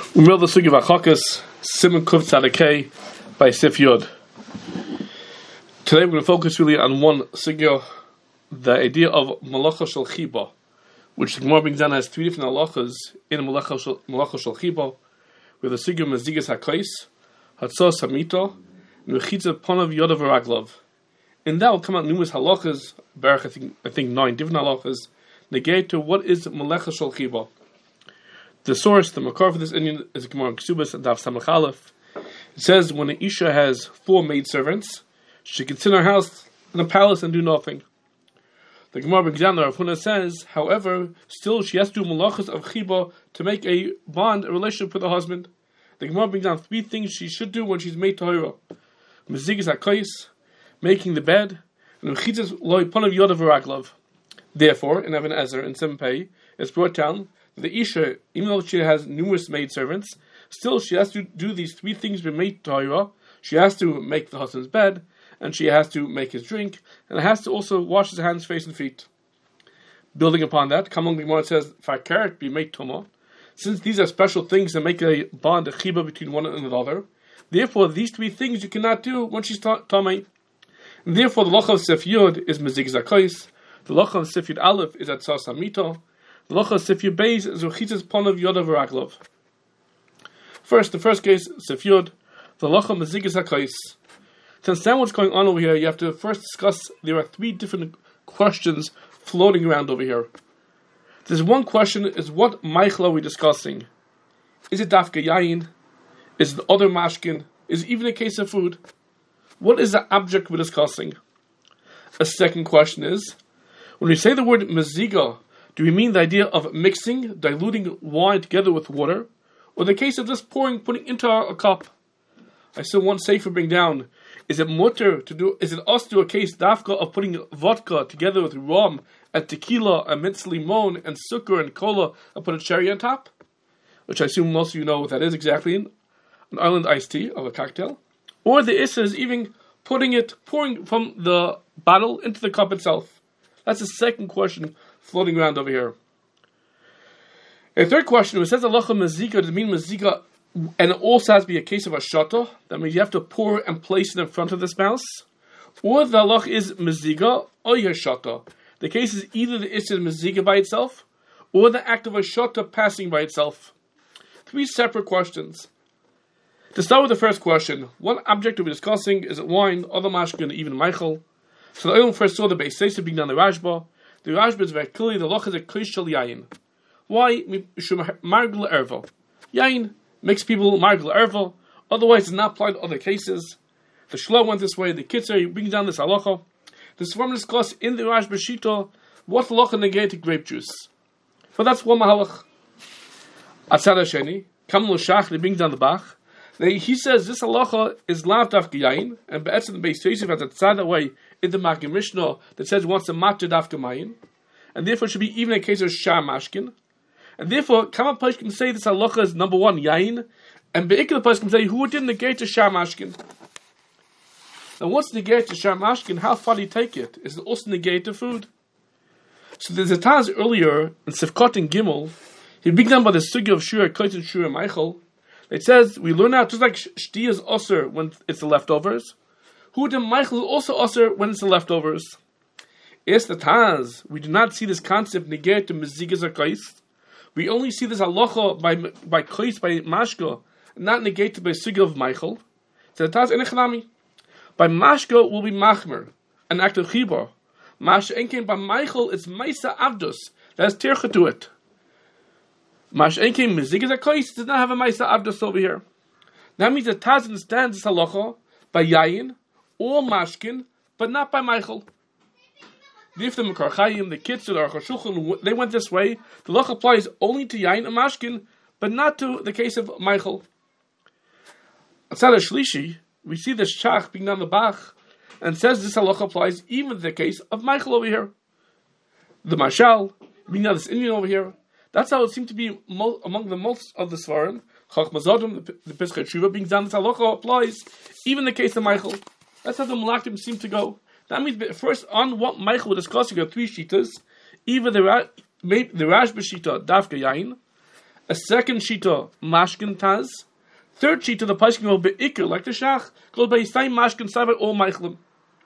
Umil the Sugi Vachakas, Simon Kuf Tzadikei by Sif Yod. Today we're going to focus really on one sugya, the idea of Malacha Shel Chiba, which the Gemara brings down as three different halachas in Malacha Shel Chiba, with the sugya Mezigas HaKais, Hatzos Hamita, and Mechitza Ponav Yodav V'Raglov. In that will come out numerous halachas, I think 9 different halachas, negate to what is Malacha Shel Chiba. The source, the makar for this Indian is Gemara Ksubas and Daf Samach Aleph. It says when an Isha has 4 maidservants, she can sit in her house in a palace and do nothing. The Gemara brings down, Rav Huna says, however, still she has to do malachas of chiba to make a bond, a relationship with her husband. The Gemara brings down 3 things she should do when she's made tahira: mezigas hakais, making the bed, and mechitzas loy ponav yodav v'raglov. Therefore, in Even Ezer in 7 Pei, it's brought down that the Isha, even though she has numerous maidservants, still she has to do these 3 things with made tahira. She has to make the husband's bed, and she has to make his drink, and has to also wash his hands, face, and feet. Building upon that, Kamal Gemara says, "Fakert be made tuma." Since these are special things that make a bond, a chiba between one and another, therefore these 3 things you cannot do when she's tamei. And therefore the lacha of Sif Yud is mezigas hakais. The lacha of Sif Yud Aleph is atzas hamita. The lacha of Sif Yud Beis is uchitzas ponav yodav v'raglov. First, the first case, Sif Yud, the lacha of mezigas hakais. To understand what's going on over here, you have to first discuss, there are 3 different questions floating around over here. There's one question, is what meichel are we discussing? Is it dafka yayin? Is it other mashkin? Is it even a case of food? What is the object we're discussing? A second question is, when we say the word meziga, do we mean the idea of mixing, diluting wine together with water? Or the case of just putting into a cup? I still want Sefer bring down, is it mutter to do, is it us to do a case dafka of putting vodka together with rum and tequila and minced limon and sukkar and cola and put a cherry on top? Which I assume most of you know what that is exactly, an island iced tea of a cocktail. Or the issa is even pouring from the bottle into the cup itself. That's the second question floating around over here. A third question, it says halacha meziga, does it mean meziga, and it also has to be a case of a shata? That means you have to pour and place it in front of the spouse. Or the halacha is meziga or shata. The case is either the issa meziga by itself, or the act of a shata passing by itself. 3 separate questions. To start with the first question, what object are we discussing? Is it wine, other mashkin, even meichel? So the Olam first saw the Beis Seisa being down the Rashba. The Rashba is very clearly the loch is a klish shel yayin. Why? Margul erva. Yayin makes people margul erva. Otherwise, it's not applied to other cases. The Shlo went this way. The Kitzer brings down this halacha. The Swarm discuss in the Rashba Shita what halacha negated grape juice. But that's one mahalach. Atzad Hasheni, Kamal Shach, they bring down the Bach. He says this halacha is lav dafka yayin, and be'etzem the Beis Yosef has a tzad away in the Magen Mishnah that says wants to matcha dafka mayin, and therefore it should be even a case of shar mashkin, and therefore Kama Paish can say this halacha is number 1 yayin, and Be'ikil Paish can say who didn't negate to shar mashkin. Now what's negate to shar mashkin? How far do you take it? Is it also negate to food? So there's a Taz earlier in Sifkot and Gimel. He began by the sugya of shura koit and shura meichel. It says, we learn out just like shti is osir when it's the leftovers, who the meichel is also osir when it's the leftovers. It's the Taz. We do not see this concept negate to mezigas hakais. We only see this halacha by kais, by mashka, not negated by sugya of meichel. So the Taz enechanami. By mashka will be machmer, an act of chibah. Mash enkein by meichel it's meisa avdus. That's tircha to it. Mash enkein mezigas hakais does not have a meisa avdus over here. That means that Taz understands this halacha by yayin or mashkin, but not by meichel. The Makar Chayim, the kids, the Aruch HaShulchan, they went this way. The halacha applies only to yayin and mashkin, but not to the case of meichel. Atzad Shlishi, we see the Shach being down the Bach, and says this halacha applies even to the case of meichel over here. The Mashal, being down this Indian over here, that's how it seemed to be among the most of the Svarim. Chachma Zodom, the Pesach Tshuva, being down this halacha applies even in the case of meichel. That's how the Malachim seem to go. That means first on what meichel we're discussing are 3 shitas. Either the Rashba shita dafka yayin, A second shita, mashkin taz. Third shita, the Paiskim will be ikr, like the shach, goes by Yisayim mashkin sabai all meichlim.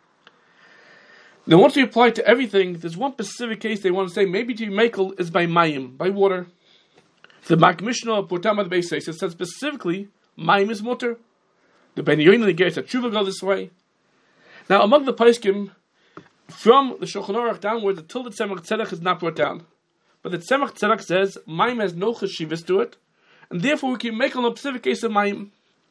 Now, once we apply to everything, there's one specific case they want to say, maybe to be mekel is by mayim, by water. The Mak Mishnah, Portam at the base, it says specifically, mayim is mutter. The Ben Yoin and the Geras HaTshuva go this way. Now, among the Paiskim, from the Shulchan Aruch downwards, until the Tzemach Tzedek is not brought down. But the Tzemach Tzedek says, mayim has no cheshivas to it, and therefore we can make on a specific case of mayim.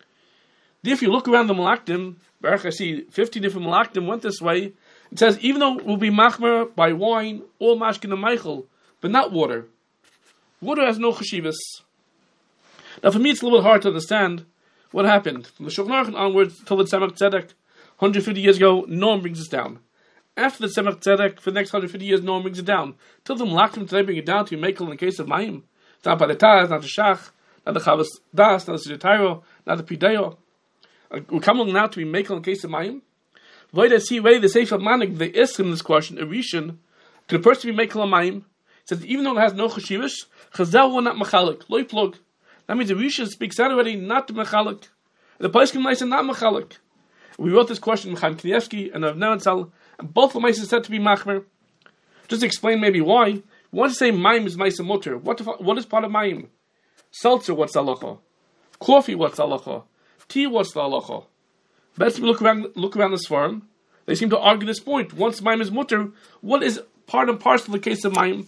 If you look around the Malakdim, Baruch, I see 50 different Malakdim went this way. It says, even though it will be machmer by wine, or mashkin and meichel, but not water. Water has no cheshivas. Now, for me, it's a little bit hard to understand what happened. From the Shulchan Aruch onwards, till the Tzemach Tzedek, 150 years ago, no one brings us down. After the Tzemach Tzedek, for the next 150 years, no one brings it down. Till the Malachim today bring it down to mekel in the case of mayim. It's not by the Taz, not the Shach, not the Chavas Das, not the Sidatairo, not the Pideo. We're coming now to be mekel in the case of mayim. Why does he weigh the Seif of Manik, they ask him this question, a Rishon, to the person to be mekel mayim? Says, even though it has no cheshivish, Chazal will not machalik, loy plug. That means the Rishon speaks out already, not to machalik. The Paiskim Leisa not machalik. We wrote this question, Chaim Knievsky and Rav Nerentzal, and both of them said to be machmer. Just explain maybe why. We want to say mayim is maisa mutter. What is part of mayim? Seltzer, what's the halacha? Coffee, what's the halacha? Tea, what's the halacha? Best we look around this farm. They seem to argue this point. Once mayim is mutter, what is part and parcel of the case of mayim?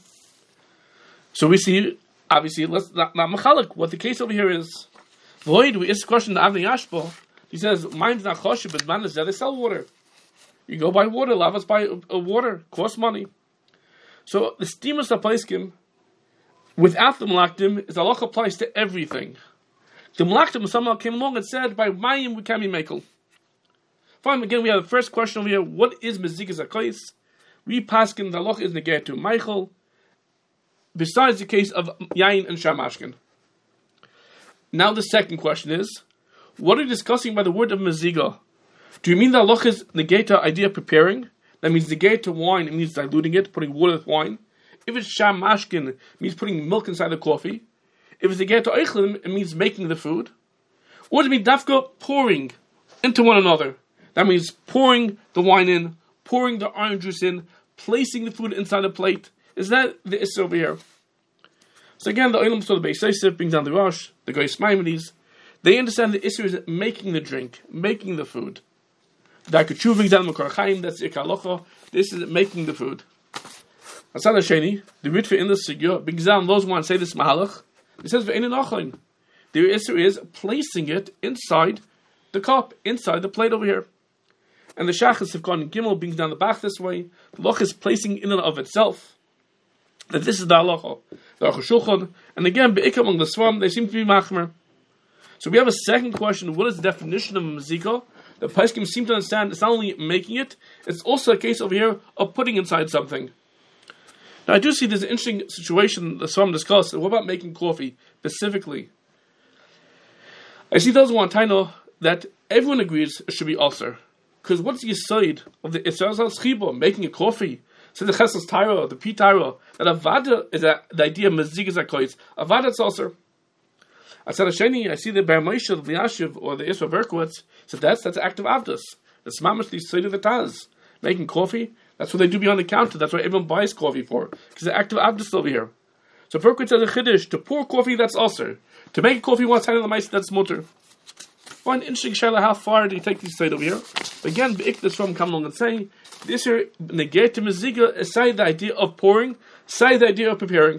So we see, obviously, let's not machalik. What the case over here is. Void, we ask the question to Avnei Yashba. He says, mayim's not choshev, but man is that they sell water. You go buy water, lavas buy water, costs money. So the steamers of Paiskim, without the Malakdim, is Allah applies to everything. The Malakdim somehow came along and said, by mayim we can be mekel. Fine, again, we have the first question over here. What is Mezigas HaKos? We paskin the Allah is negate to Michael, besides the case of Yain and Shamashkin. Now the second question is, what are you discussing by the word of Meziga? Do you mean that Allah is negate to idea of preparing? That means negate to wine, it means diluting it, putting water with wine. If it's Shamashkin, it means putting milk inside the coffee. If it's negate to Eichlim, it means making the food. Or does it mean dafka pouring into one another? That means pouring the wine in, pouring the orange juice in, placing the food inside a plate. Is that the issue over here? So again, the Olam Sod Beis Yosef brings down the Rosh, the Goyis Maimonides. They understand the issue is making the drink, making the food. The Akachu brings down the Makar Chaim, that's Ikar Halacha. This is making the food. Asad Hasheni, the Ritva in the Sigya, brings down those who want to say this Mahalach. It says, Ve'enin Achlain. The issue is placing it inside the cup, inside the plate over here. And the Shachas have gone in Gimel, brings down the back this way. The Loch is placing in and of itself. That this is the halacha, the Aruch Shulchan, and again, be'ikar among the Svam, they seem to be machmer. So we have a second question: what is the definition of mezika? The Paiskim seem to understand it's not only making it; it's also a case over here of putting inside something. Now I do see there's an interesting situation the Svam discussed. What about making coffee specifically? I see those who want to know that everyone agrees it should be ulcer, because what's the side of the Israel Chiba making a coffee? So the Chesed Tyro, the P Tyro, that Avada is the idea of Mezigas HaKos. Avada it's also. I said Hasheni, I see the Bar Moshe, the Yashiv, or the Isra Berkowitz. So that's active Avdus. That's mamash the side of the Taz. Making coffee, that's what they do behind the counter. That's what everyone buys coffee for. Because the active Avdus over here. So Berkowitz says a Chiddush, to pour coffee, that's also. To make coffee one side of the mice, that's mutter. One interesting shayla, how far do you take this side over here? Again, this from come along and say, this here negate to meziga, aside the idea of pouring, aside the idea of preparing.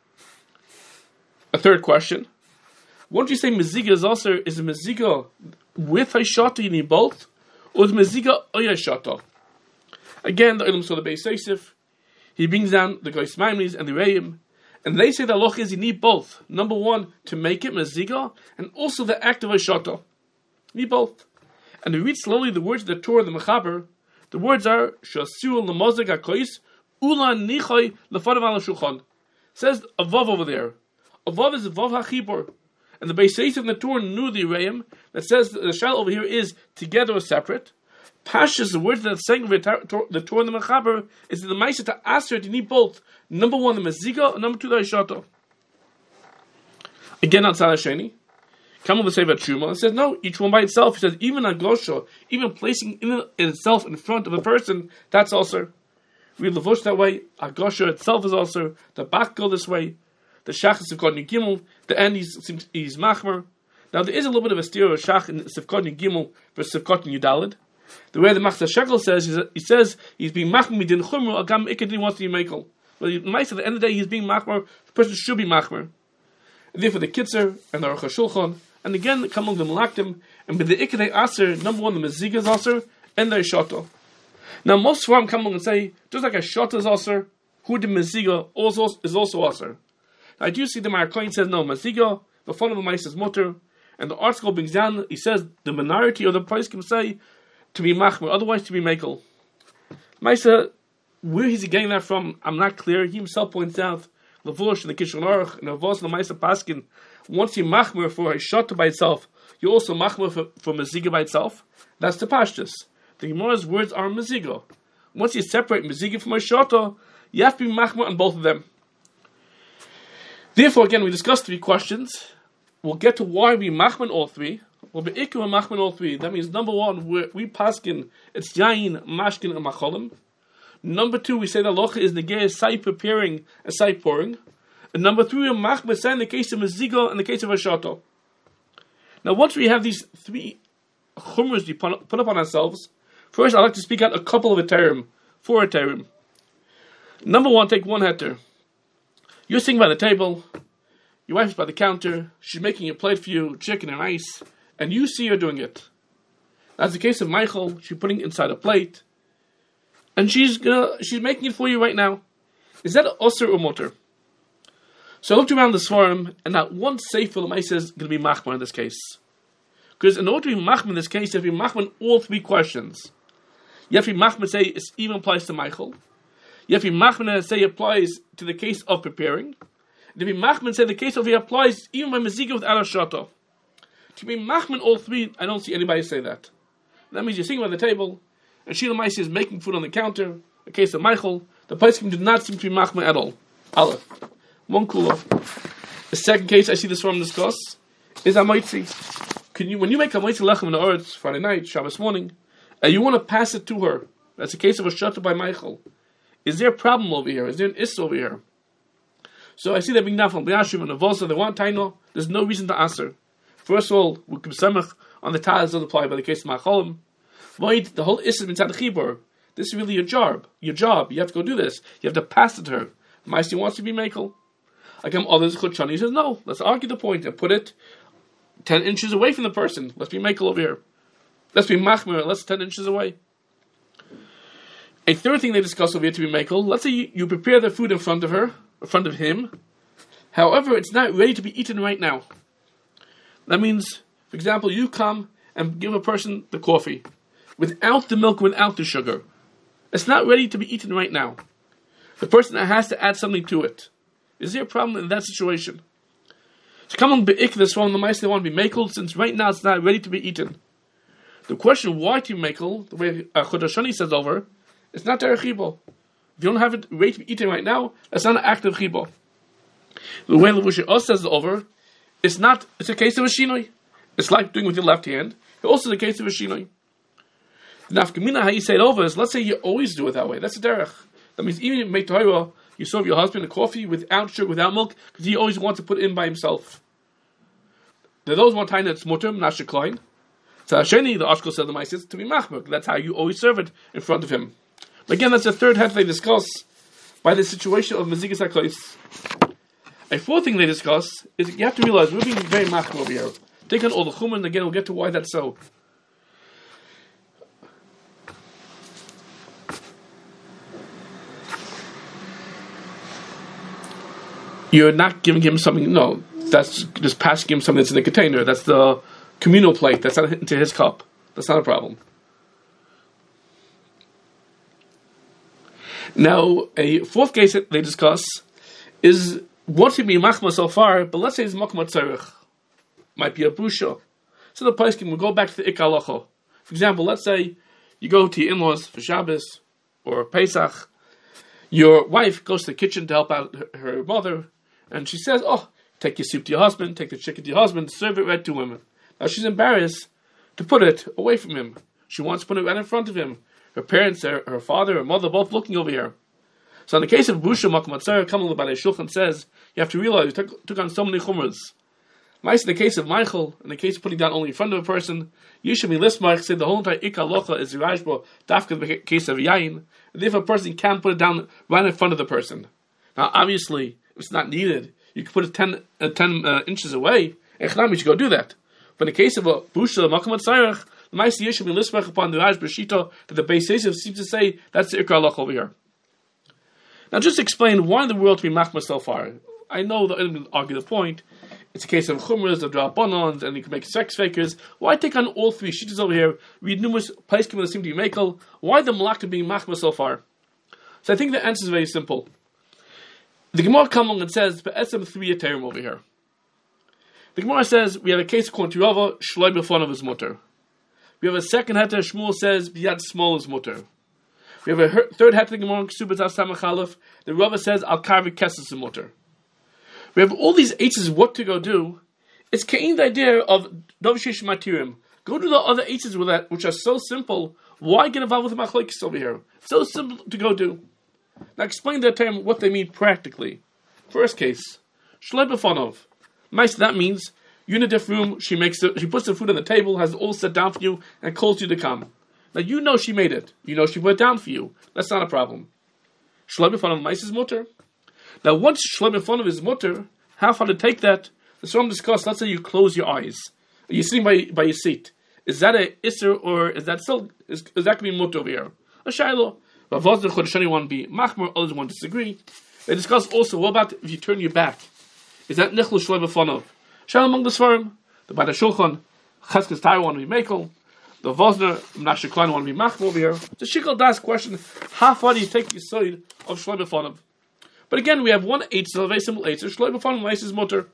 A third question: won't you say meziga is also a meziga with hayshata? You need both, or is meziga oyashata? Again, the Olam Sod Beis Yosef, he brings down the Goyis Maimonides and the Reim, and they say the halacha is you need both. Number one, to make it meziga, and also the act of hayshata. You need both. And we read slowly the words of the Torah, the Mechaber. The words are Shasiu l'mozeg hakois ula nichai lefanav al shulchan. Says a vav over there. A vav is a vav hachibur, and the Beis Yosef in the Torah knew the Reim that says the shal over here is together or separate. Pashas, the words that are saying the Torah and the Mechaber is that the Ma'aser to answer it. You need both. Number one, the meziga, and number two, the hayshata. Again, outside Hasheni. Come over to say about Truma. It says, no, each one by itself. He says, even a Gosha, even placing itself in front of a person, that's also. We levush that way. A Gosha itself is also. The back go this way. The Shach is Sivkot Gimel. The end he's Machmer. Now, there is a little bit of a steer of Shach in Sivkot Gimel versus Sivkot Yudalid. The way the Machzah Shekel says, he says he's being Machmer Midin Chumru, Agam Ikadin wants to be Mekel. But at the end of the day, he's being Machmer. The person should be Machmer. And therefore, the Kitzer and the Aruch HaShulchan. And again, come along the Malaktim, and with the Ikadei Aser, number one, the Meziga is Aser, and the Shoto. Now, most Swarm come along and say, just like a Shoto is Aser, who the Meziga is also Aser. I do see the Markoin says, no, Meziga, the fun of the Mice is Mutter, and the article brings down, he says, the minority of the price can say, to be Machmer, otherwise to be Mekel. Maisa, where is he getting that from? I'm not clear. He himself points out, Lavush and the Kishon Aruch, and Avos and the Maisa Paskin, once you machmer for a shota by itself, you also machmer for meziga by itself. That's the pashtus. The Gemara's words are meziga. Once you separate meziga from a shota, you have to be machmer on both of them. Therefore, again, we discussed 3 questions. We'll get to why we machmer all 3. We'll be ikku and machmer all 3. That means number 1, we paskin, it's yain, mashkin, and macholim. Number 2, we say the locha is negeh, sai preparing, and sai pouring. And number 3, machmer say in the case of meziga and the case of a shoto. Now, once we have these 3 chumras we put up on ourselves, first I'd like to speak out a couple of a term, 4 a term. Number 1, take 1 heter. You're sitting by the table, your wife's by the counter, she's making a plate for you, chicken and rice, and you see her doing it. That's the case of Michael, she's putting it inside a plate, and she's making it for you right now. Is that osir or motor? So I looked around the Svarim, and not one Sefer L'maisa is going to be Machman in this case. Because in order to be Machman in this case, you have to be Machman all 3 questions. You have to be Machman say it even applies to Michael. You have to be Machman say it applies to the case of preparing. And to be Machman say the case of it applies even by Meziga without a Shata. To be Machman all 3, I don't see anybody say that. That means you're sitting by the table, and Shila Maisi is making food on the counter. The case of Michael, the place do not seem to be Machman at all. Aleph. 1 kula. The second case I see this from discuss is Amaitzi. When you make a Amaitzi lechem in the Eretz Friday night, Shabbos morning, and you want to pass it to her, that's a case of a shata by Michael. Is there a problem over here? Is there an issue over here? So I see that being down from B'yashim and Avosa, they want Taino, there's no reason to answer. First of all, we can semach on the Taz doesn't apply by the case of Macholim. Void, the whole issue inside the Chibur. This is really your job. You have to go do this. You have to pass it to her. Maisi wants to be Michael. Again, others, Chutshani says, no, let's argue the point and put it 10 inches away from the person. Let's be Michael over here. Let's be Machmer, let's 10 inches away. A third thing they discuss over here to be Michael, let's say you prepare the food in front of her, in front of him. However, it's not ready to be eaten right now. That means, for example, you come and give a person the coffee without the milk, without the sugar. It's not ready to be eaten right now. The person has to add something to it. Is there a problem in that situation? So come on, be'ik this one, the mice they want to be makel, since right now it's not ready to be eaten. The question why to be makel, the way Chodashani says over, it's not derech chibo. If you don't have it ready to be eaten right now, that's not an act of chibo. The way Levushi Os says over, it's a case of a shinoi. It's like doing with your left hand. It's also the case of a shinoi. The nafkamina, how you say it over is, let's say you always do it that way. That's a derech. That means even if you make Torah, you serve your husband a coffee without sugar, without milk, because he always wants to put it in by himself. There are those one time that's mutter, not sheklein. So Hasheni, the Ashkel said the Maisis, to be machmer. That's how you always serve it in front of him. But again, that's the third head they discuss by the situation of Mezigas HaKos. A fourth thing they discuss is you have to realize we're being very machmer over here. Take on all the chumran, and again we'll get to why that's so. You're not giving him something, no, that's just passing him something that's in the container. That's the communal plate, that's not into his cup. That's not a problem. Now, a fourth case that they discuss is what should be machma so far, but let's say it's machma tzarech. Might be a busha. So the place can go back to the ikalacha. For example, let's say you go to your in-laws for Shabbos or Pesach. Your wife goes to the kitchen to help out her mother, and she says, Take your soup to your husband, take the chicken to your husband, serve it right to him. Now she's embarrassed to put it away from him. She wants to put it right in front of him. Her parents, her father, her mother, both looking over here. So in the case of Busha Makom Atzara, Kamal Balei Shulchan says, you have to realize you took on so many chumras. In the case of Michael, in the case of putting down only in front of a person, Yishami Lismach said the whole entire Ikka Locha is Rajbo, Dafka in the case of Yain, and if a person can't put it down right in front of the person. Now obviously, if it's not needed, you can put it 10 inches away, Echnam, you should go do that. But in the case of a Busha Makom Atzara, the Maisi Yishami Lismach upon the Raj Bashita, that the base seems to say that's the Ikka Locha over here. Now just explain why in the world to be machmas so far. I know that I'm going to argue the point. It's a case of chumras, of drabbanons, and you can make sex fakers. Why take on all three shittas over here? Read numerous places that seem to be makel. Why the malak being machmas so far? So I think the answer is very simple. The Gemara comes along and says, "Be'etzem 3 terim over here." The Gemara says we have a case according to Rava, shloi b'fanav is mutter. We have a second heter, Shmuel says biyad small is mutter. We have a third heter, the Gemara Ksubas Samachalef. The Rava says al karvi kesses is mutter. We have all these eights what to go do. It's kain the idea of dovshish matirim. Go do the other eights with that, which are so simple. Why get involved with the machlokes over here? So simple to go do. Now explain that term, what they mean practically. First case, shloi b'fanov. That means you're in a different room. She puts the food on the table, has it all set down for you, and calls you to come. Now you know she made it. You know she put it down for you. That's not a problem. Shloi b'fanov mais is mutter. Now, once Shloi b'fanav is mutter, how far to take that? The Shalom discussed, let's say you close your eyes. You're sitting by your seat. Is that a isser, or is that still, is that going to be mutter over here? A shaylo. But Vazner Chodeshani one be machmer, others one disagree. They discuss also, what about if you turn your back? Is that nichlu Shloi b'fanav? Shaylo among the Svarim, the Bada Shulchan, Cheskes Taiwan one be mekel, the Vazner, Menashe Klein one be machmer over here. The Shikal Das question, how far do you take the side of Shloi b'fanav? But again, we have one eitzah, a very simple eitzah. Shloi b'fanav mais is mutter.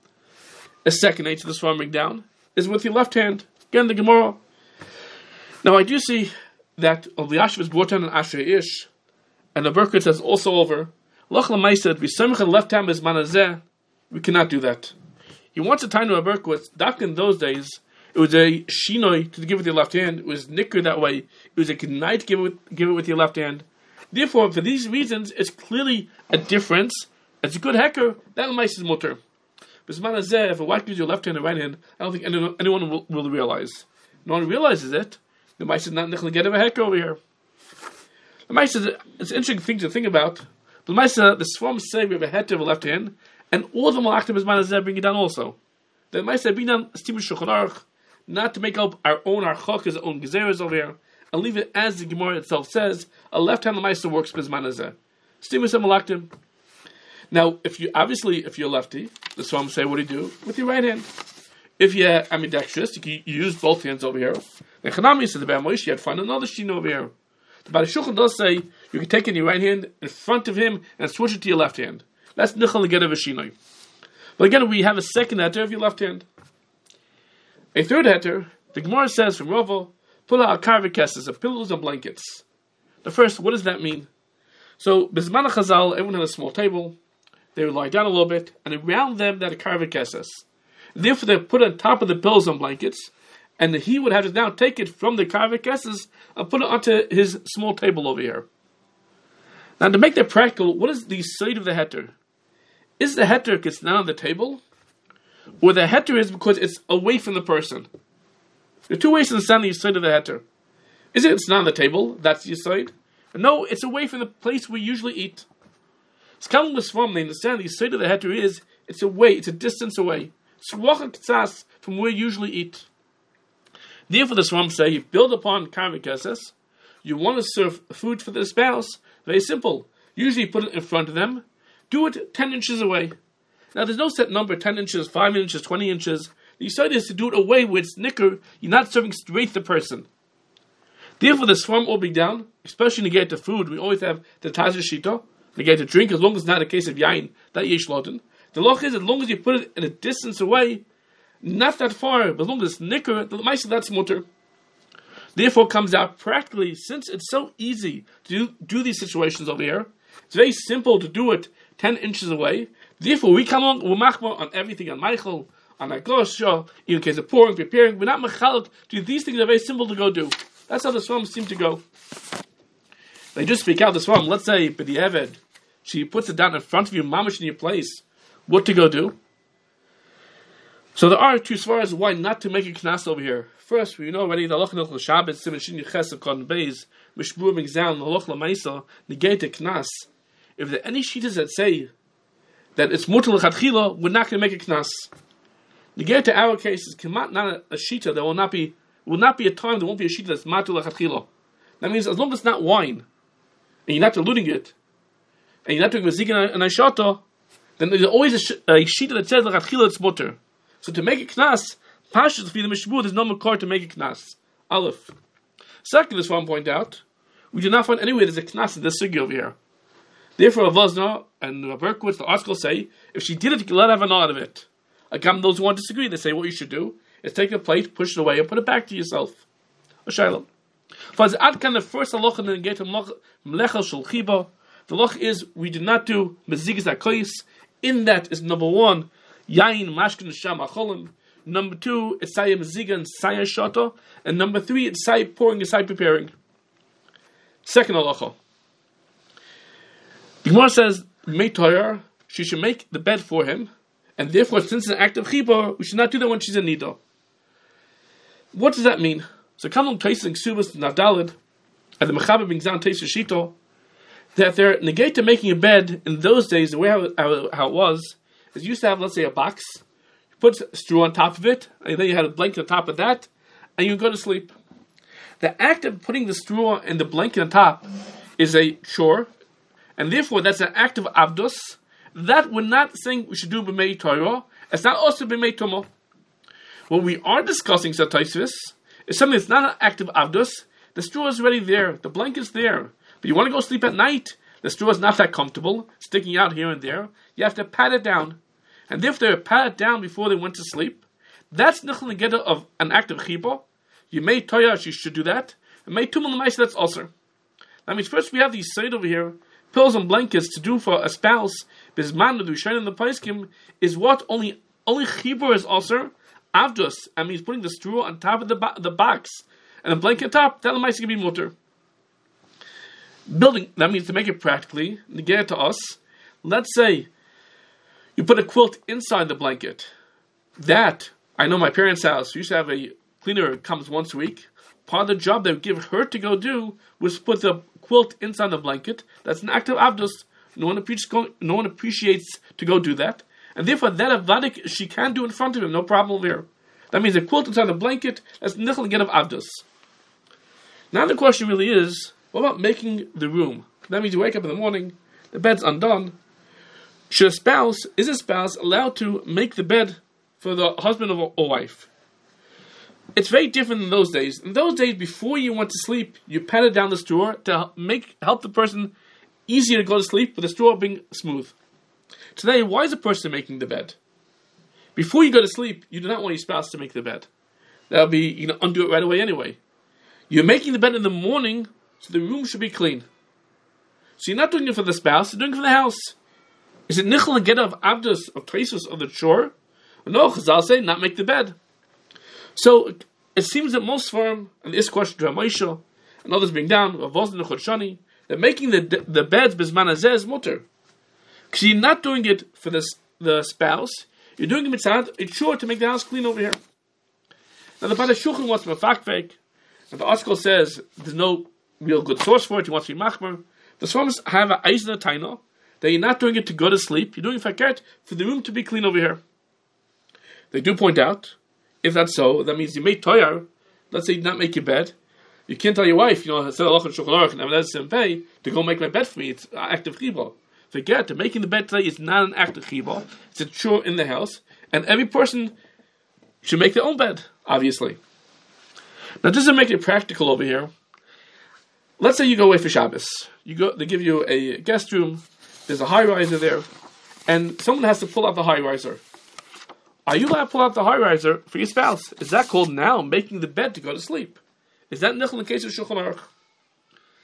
A second eitzah, the Svarim bring down, is with your left hand. Again, the Gemara. Now, I do see that of the Yashiv is brought down in Ashrei Ish, and the Berkut says also over, Lach l'maisa, we samich the left hand is manazeh. We cannot do that. He wants a time to a Berkut. Back in those days, it was a shinoi to give with your left hand. It was nicker that way. It was a night to give it with your left hand. Therefore, for these reasons, it's clearly a difference. It's a good hacker. That mice is mutter. But if a wife gives you left hand and right hand, I don't think anyone will realize. No one realizes it. The mice is not going to get a hacker over here. The mice is it's an interesting thing to think about. The mice, the Swarm say we have a head to the left hand, and all the malachtim is bring it down also. The mice bring down Stim Shulchan Aruch, not to make up our own archok, our own gezeres over here, and leave it as the Gemara itself says. A left-hand Lamaisa works bizman hazeh. Stimus malaktim. Now, if you're lefty, the Swarm say, what do you do with your right hand? If you're ambidextrous, you can use both hands over here. The Chanami said the Be'er Moshe, you had to find another shin over here. The Bada Shulchan does say you can take in your right hand in front of him and switch it to your left hand. That's nichal legedav shinoi. But again, we have a second heter of your left hand. A third heter, the Gemara says from Rava, pull out karvikesses of pillows and blankets. The first, what does that mean? So, Bizman Chazal, everyone had a small table. They would lie down a little bit, and around them, they had a karvikesses. Therefore, they put on top of the pillows and blankets, and he would have to now take it from the karvikesses and put it onto his small table over here. Now, to make that practical, what is the side of the heter? Is the heter because it's not on the table? Or the heter is because it's away from the person? There are two ways to understand the side of the heter. Is it it's not on the table? That's the side. No, it's away from the place we usually eat. It's coming with Swarm. They understand the side of the heter is it's away. It's a distance away. It's wachak from where you usually eat. Therefore, the Swarm say you build upon karvikesses. You want to serve food for the spouse. Very simple. Usually, put it in front of them. Do it 10 inches away. Now, there's no set number: 10 inches, 5 inches, 20 inches. The side is to do it away where it's nicker. You're not serving straight the person. Therefore, the Swarm will be down, especially when you get to food. We always have the Tazer Shita. You get to drink, as long as it's not a case of yain, that yesh loten. The loch is, as long as you put it in a distance away, not that far, but as long as it's nicker, the ma'aseh that's mutter. Therefore, it comes out practically, since it's so easy to do these situations over here, it's very simple to do it 10 inches away. Therefore, we come on, we're machmor on everything, on Michael, on Agosha, even in case of pouring, preparing. We're not mechalek. These things are very simple to go do. That's how the Swarms seem to go. They just speak out the Swarm. Let's say, B'di'eved, she puts it down in front of you, mamash in your place. What to go do? So there are two svaras why not to make a knas over here. First, we know already the halacha nilchos Shabbos, Siman Shin Yiches of Kon Beis, Mishbur Migzal, Halacha Lamaisa, negate a knas. If there are any shitas that say that it's mutar l'chadchila, we're not going to make a knas. Negate to our case is not a shita. There will not be a time. There won't be a shita that's mutar l'chadchila. That means as long as it's not wine, and you're not diluting it, and you're not doing mezigin and aishata, then there's always a shita that says l'chadchila it's mutar. So to make a knas, pashas for the mishbur, there's no makor to make a knas. Aleph. Second, as one point out, we do not find anywhere there's a knas in this sugi over here. Therefore, Avozna and Berkowitz, the article say, if she did it, you can let her have an out of it. Again, those who want to disagree, they say what you should do is take a plate, push it away, and put it back to yourself. A shayla. For the adkan, the first halacha in the gate of mlechel shel chiba, the halacha is we do not do mezigas hakoyis. In that is number one, yain mashkin sham acholim. Number two, it's sayah meziga and sayah shata. And number three, it's sayah pouring and sayah preparing. Second halacha. The Gemara says, Meitoyer, she should make the bed for him, and therefore, since it's an act of chibah, we should not do that when she's in nida. What does that mean? So, Kamlum Taisin Ksubas Navdalid, and the Mechaber Bingzan Taisin Shito, that they're negate to making a bed in those days, the way how it was, is you used to have, let's say, a box, you put straw on top of it, and then you had a blanket on top of that, and you go to sleep. The act of putting the straw and the blanket on top is a chore, and therefore that's an act of avdus. That we're not saying we should do b'mei Torah. It's not also b'mei Tomo. What we are discussing, Sataisvis, is something that's not an act of avdus. The straw is already there. The blanket's there. But you want to go sleep at night. The straw is not that comfortable, sticking out here and there. You have to pat it down. And if they pat it down before they went to sleep, that's nichel negeda of an act of chiba. You made Torah, you should do that. And made Tumah l'maisa, that's also. That means first we have these side over here, pillows and blankets to do for a spouse. Bisman the Rishonim in the Paiskim is what only chibur is also avdus. That means putting the straw on top of the box and the blanket top. That l'maisa can be mutter. Building, that means to make it practically, negate it to us. Let's say you put a quilt inside the blanket. That, I know my parents' house, we used to have a cleaner who comes once a week. Part of the job they would give her to go do was put the quilt inside the blanket. That's an act of avdus. No one appreciates to go do that. And therefore, that avadik she can do in front of him, no problem there. That means a quilt inside the blanket, that's nichel again of avdus. Now the question really is, what about making the room? That means you wake up in the morning, the bed's undone. Is a spouse allowed to make the bed for the husband or wife? It's very different in those days. In those days, before you went to sleep, you patted down the straw to help the person easier to go to sleep, with the straw being smooth. Today, why is a person making the bed? Before you go to sleep, you do not want your spouse to make the bed. That'll be, you can undo it right away anyway. You're making the bed in the morning, so the room should be clean. So you're not doing it for the spouse, you're doing it for the house. Is it nichel and get of abdus, of traces of the chore? No, Chazal say not make the bed. So it seems that most firm, and this question to Ramosha, and others being down, Ravozna Chodshani, that making the beds bisman hazeh is mutter. Because you're not doing it for the spouse, you're doing it mitzad, it's sure to make the house clean over here. Now the Bada Shulchan wants to be fakfek, and the article says there's no real good source for it, he wants to be machmer. The Swarms have an eisen taina, that you're not doing it to go to sleep, you're doing it for the room to be clean over here. They do point out, if that's so, that means you made toyar. Let's say you did not make your bed. You can't tell your wife, to go make my bed for me. It's an act of chibah. Forget that making the bed today is not an act of chibah. It's a chore in the house, and every person should make their own bed, obviously. Now, this doesn't make it practical over here. Let's say you go away for Shabbos. They give you a guest room. There's a high riser there, and someone has to pull out the high riser. Are you allowed to pull out the high riser for your spouse? Is that called now making the bed to go to sleep? Is that nichel in the case of Shulchan Aruch?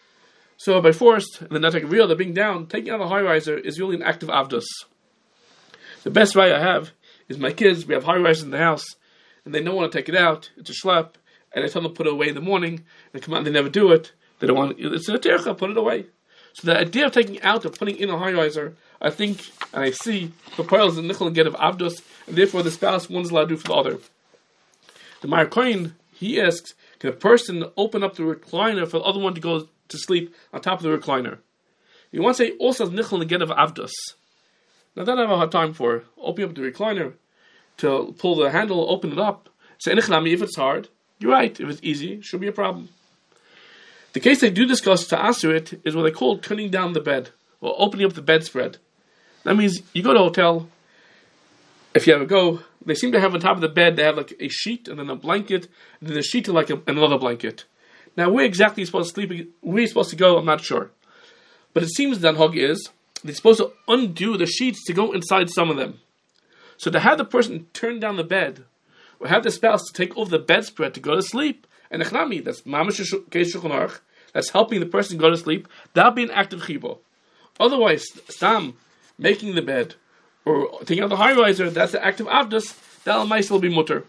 So by force, and the Netek Real, the being down, taking out the high riser is really an act of avdus. The best right I have is my kids. We have high rises in the house, and they don't want to take it out. It's a schlep, and I tell them to put it away in the morning. They come out and they never do it. They don't want it's a tircha, put it away. So the idea of taking out and putting in a high riser, I think, and I see, the pearls and nichel and get of abdus, and therefore the spouse one is allowed to do for the other. The Meir Kohen, he asks, can a person open up the recliner for the other one to go to sleep on top of the recliner? He wants to say also nichel and get of abdus. Now that I have a hard time for, opening up the recliner to pull the handle, open it up. Say nichlami, if it's hard, you're right. If it's easy, it should be a problem. The case they do discuss to answer it is what they call turning down the bed, or opening up the bedspread. That means you go to a hotel, if you ever go, they seem to have on top of the bed, they have like a sheet and then a blanket, and then the sheet to like another blanket. Now where exactly you're supposed to sleep, where you're supposed to go, I'm not sure. But it seems that hug is, they're supposed to undo the sheets to go inside some of them. So to have the person turn down the bed, or have the spouse to take over the bedspread to go to sleep, and echnami, that's mamash kesh shulchan aruch, that's helping the person go to sleep, that'll be an act of chibo. Otherwise, stam, making the bed, or taking out the high riser, that's the act of avdus, that'll will be mutter.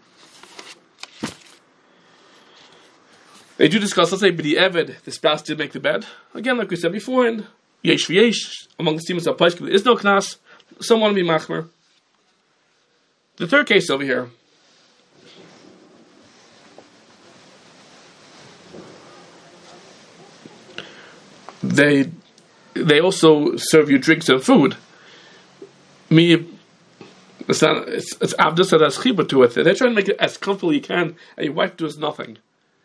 They do discuss, let's say, b'di eved, the spouse did make the bed. Again, like we said before, in yesh v'yesh, among the students of Paiskim, there is no knas, some want to be machmer. The third case over here, they also serve you drinks and food. It's avdus that has chibur to it. They're trying to make it as comfortable as you can, and your wife does nothing.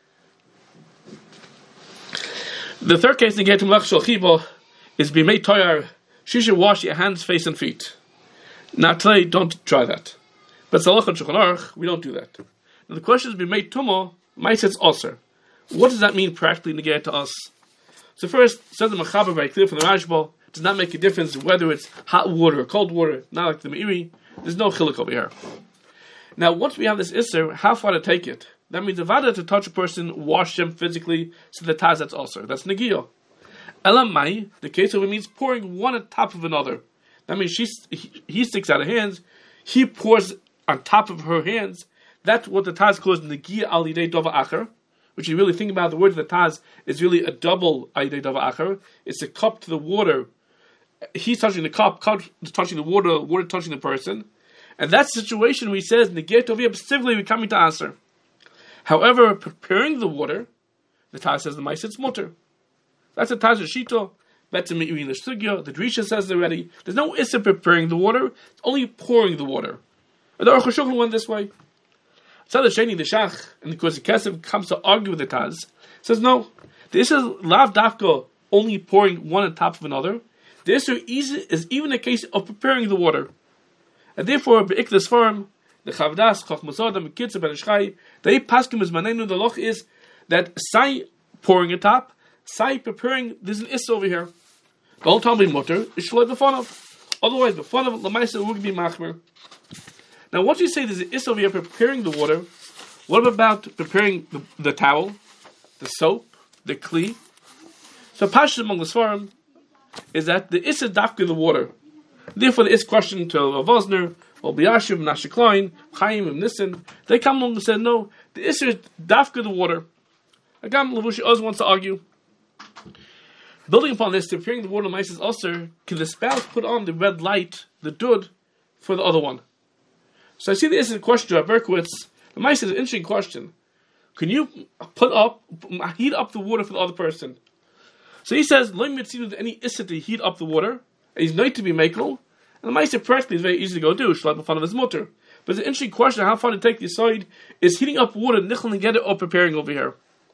The third case in Geitum Lach Shal Chibo is Bimei Toyar. She should wash your hands, face, and feet. Now today, don't try that. But Salach and Shulchan Aruch, we don't do that. Now the question is Bimei Tumo, Ma'asetz Oser. What does that mean practically negate to us? So first, says the Mechaber very clear from the Rashba, it does not make a difference whether it's hot water or cold water, not like the Meiri. There's no chiluk over here. Now, once we have this Isser, how far to take it? That means the vada to touch a person, wash them physically, so the taz that's also. That's negio. Elamai, the case of it means pouring one on top of another. That means he sticks out of hands, he pours on top of her hands. That's what the taz calls negia al yidei dova acher. Which you really think about, the word of the taz is really a double al yidei dova acher. It's a cup to the water. He's touching the cup touching the water touching the person. And that's the situation where he says, negia tovia, specifically we're coming to answer. However, preparing the water, the Taz says the Ma'asetz mutter. That's a Taz Shito. That's a Meiri in the Sugya. The Drisha says it already. There's no Issa preparing the water. It's only pouring the water. And the Aruch HaShulchan went this way. So the Sheni, the Shach, and because the Kesef comes to argue with the Taz, says no. The Issa is lav dafka only pouring one on top of another. The Issa is even a case of preparing the water. And therefore, Be'ikdas Farm, the Chavdas, Choch Masada, Mekitza, Ben Ishchai, they paskim as manenu, the loch is that Sai pouring a top, Sai preparing, there's an Issa over here. The whole time we mutter, is Shalai B'fanav. Otherwise, B'fanav, L'maisa would be Machmer. Now, once you say there's an Issa over here preparing the water, what about preparing the towel, the soap, the Kli? So, Pashas among the Svarim is that the Issa dafka the water. Therefore, the Issa question to Rav Vosner, or B'yashiv, Menashe Klein, Chaim, and Nissen, they come along and say, no, the Issa is dafka the water. Again, Levushi Oz wants to argue. Building upon this, preparing the water of Ma'asetz Oser, can the spouse put on the red light, the dud, for the other one? So I see the Issa question to Berkowitz. The Ma'asetz is an interesting question. Can you heat up the water for the other person? So he says, Lo mitzinu any Issa to heat up the water, and he's not to be makel. And the Ma'aser practically is very easy to go do. Shalai b'fanav of his mutter. But it's an interesting question how far to take the side is heating up water, nichel and get it or preparing over here.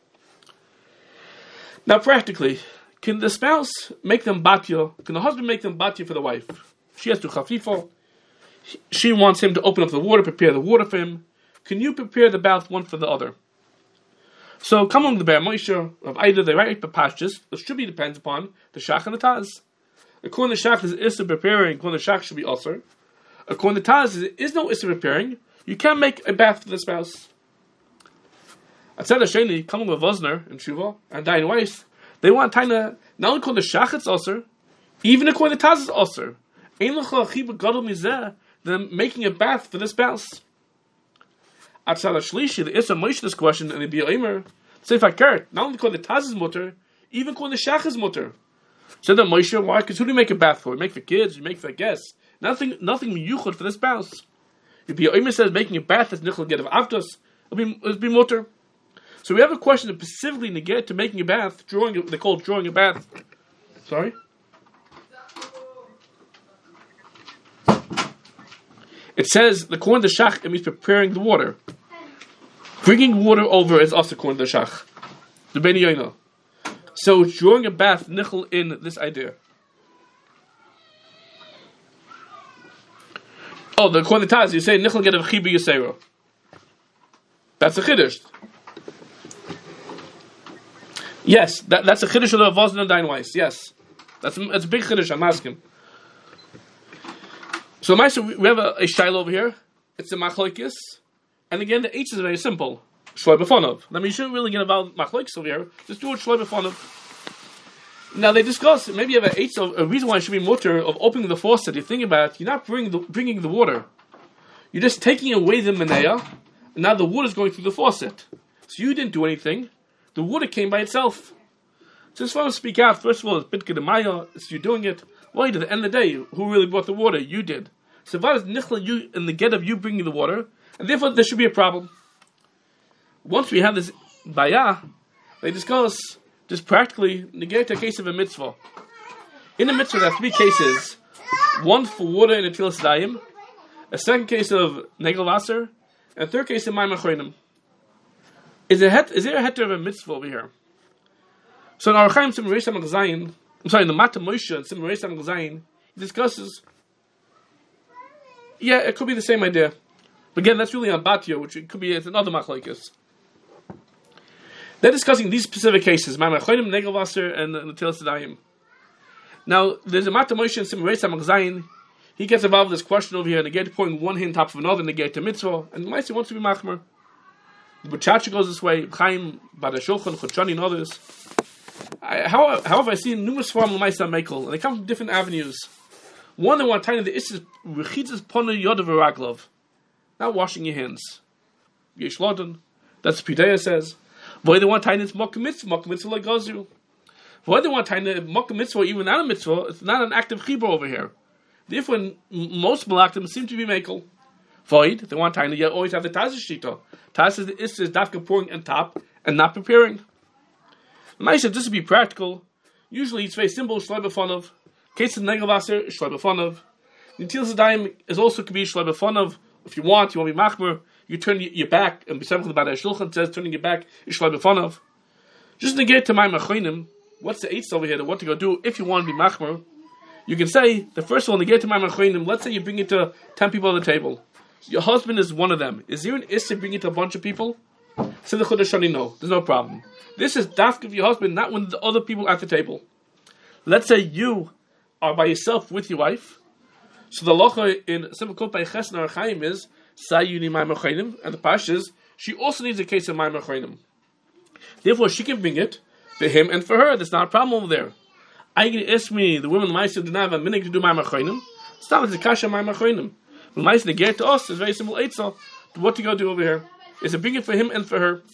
Now practically, can the spouse make them batya? Can the husband make them batya for the wife? She has to chafifo. She wants him to open up the water, prepare the water for him. Can you prepare the bath one for the other? So come on the Be'er Moshe of either the right pashtus, it should be depends upon the shach and the taz. According to Shach, is Issa preparing. According to Shach, should be also. According to Taz, there is no Issa preparing. You can't make a bath for the spouse. At Tzad Hasheni, coming with Vosner and Shuva and Dayan Weiss, they want Taina, not only according to Shach it's also, even according to Taz it's also. Ein lecha chibur gadol mizeh, than making a bath for the spouse. Atzal Shlishi, the Issa Moshe this question, and the Bi Omer, say Fakert, not only called the Taz's mutter, even called the Shach's mutter. So the Moshe, why? Because who do you make a bath for? You make for kids, you make for guests. Nothing miyuchad for the spouse. If Bi Omer says making a bath is nichel get of avdos, it'll be mutter. So we have a question that specifically negate to making a bath, they call drawing a bath. Sorry? It says, the korn the shach, it means preparing the water. Bringing water over is also korn the shach. The Beni Yoina. So drawing a bath, nichel in this idea. Oh, the korn the taz, you say nichel get of chibi yisera. That's a chiddush. Yes, that's a chiddush of the Vosna and Deinweiss. Yes. That's a big chiddush, I'm asking. So, we have a shaila over here. It's a machlokes. And again, the H is very simple. Shloi b'fonov. I mean, you shouldn't really get involved with machlokes over here. Just do it shloi b'fonov. Now, they discuss, maybe you have an H, a reason why it should be mutter of opening the faucet. You think about it, you're not bringing the water. You're just taking away the meneah, and now the water is going through the faucet. So you didn't do anything. The water came by itself. So just want to speak out. First of all, it's Bitke de Maya, it's you doing it. Well, at the end of the day, who really brought the water? You did. So what is nichla you in the get of you bringing the water, and therefore there should be a problem. Once we have this bayah, they discuss just practically negate a case of a mitzvah. In a mitzvah, there are three cases: one for water in a tefillas dayim, a second case of negel vaser, and a third case of ma'amar choinim. Is there a heter of a mitzvah over here? So in Arachaim Sim Reish Amar Zayin, in the Mata Moshe and Sim Reish Amar Zayin, he discusses. Yeah, it could be the same idea. But again, that's really on Batio, which it could be it's another machlokes. They're discussing these specific cases: Ma'amar choinim, negel vaser, and the tefillas dayim. Now, there's a Mata Moshe and Sim Reish Amar Zayin. He gets involved with this question over here, and they get pouring one hand on top of another, and they get to mitzvah, and the Meister wants to be machmer. The Butchacha goes this way, Chaim, Bada Shulchan, Chotshani, and others. However, I see numerous forms of Meister Mekel, and they come from different avenues. One, they want to tie the issues, Rechitzes Pona Yodav Raglov, not washing your hands. Yesh Lodan, that's what Pidea says. Why they want to tie this Mokkah Mitzvah like Gozu. Why they want to tie the Mokkah Mitzvah, even not a mitzvah, it's not an active chibur over here. Therefore, most Malachim seem to be Mekel. Void, they want to you always have the Taz Shita. Taz is dafka pouring on top and not preparing. Maisha, just to be practical, usually it's very simple, Shloi b'fonov. Case of Negel Vaser, Shloi b'fonov. Netilas Dayim is also could be Shloi b'fonov. If you want to be machmer, you turn your back, and b'semach the Badei Shulchan says turning your back is Shloi b'fonov. Just negate to my machoinim, what's the eighth over here, what to go do if you want to be machmer? You can say, the first one, negate to my machoinim, let's say you bring it to 10 people at the table. Your husband is one of them. Is there an issue to bring it to a bunch of people? Say the Chodeshani, no. There's no problem. This is dafka of your husband, not when the other people at the table. Let's say you are by yourself with your wife. So the locha in Simple Kut by Chesna Archaim is Sayuni Ma'amar Choinim, and the Pash is she also needs a case of Ma'amar Choinim. Therefore, she can bring it for him and for her. There's not a problem over there. I can ask me, the women of Ma'aseh do not have a minute to do Ma'amar Choinim. It's not a kasha Ma'amar Choinim. When Ma'aseh negate to us, it's very simple. Eitzah, what to go do over here is to bring it for him and for her.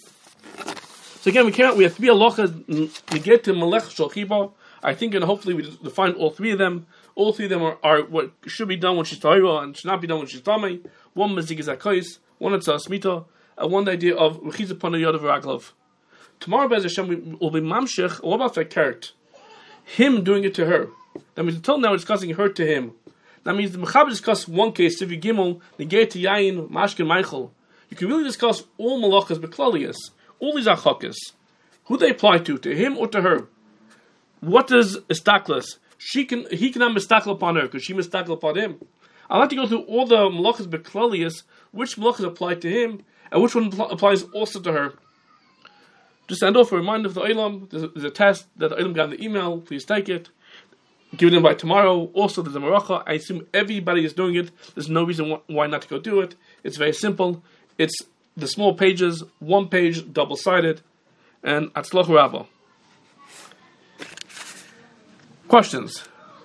So again, we have three halachas negate to Melech Shalchiba. I think, and hopefully we define all three of them. All three of them are what should be done when she's tahira and should not be done when she's tamei. One mazik is akais, one it's smita, and one the idea of rechiza pana yodav raglov. Tomorrow, Be'ez Hashem, will be mamshech. What about fakert? Him doing it to her. That means until now we're discussing her to him. That means the Mechaber discuss one case, Sivi Gimel, negate to Yain, Mashkin, Michael. You can really discuss all malachas, beklalius, all these achakas. Who they apply to him or to her? What is istaklas? He cannot mistakle upon her because she mistakle upon him. I'd like to go through all the malachas beklalius, which malachas apply to him and which one applies also to her. Just end off a reminder of the Olam. There's a test that the Olam got in the email. Please take it. Give it in by tomorrow. Also, there's a maracha. I assume everybody is doing it. There's no reason why not to go do it. It's very simple. It's the small pages, one page, double-sided, and atzloch rava. Questions?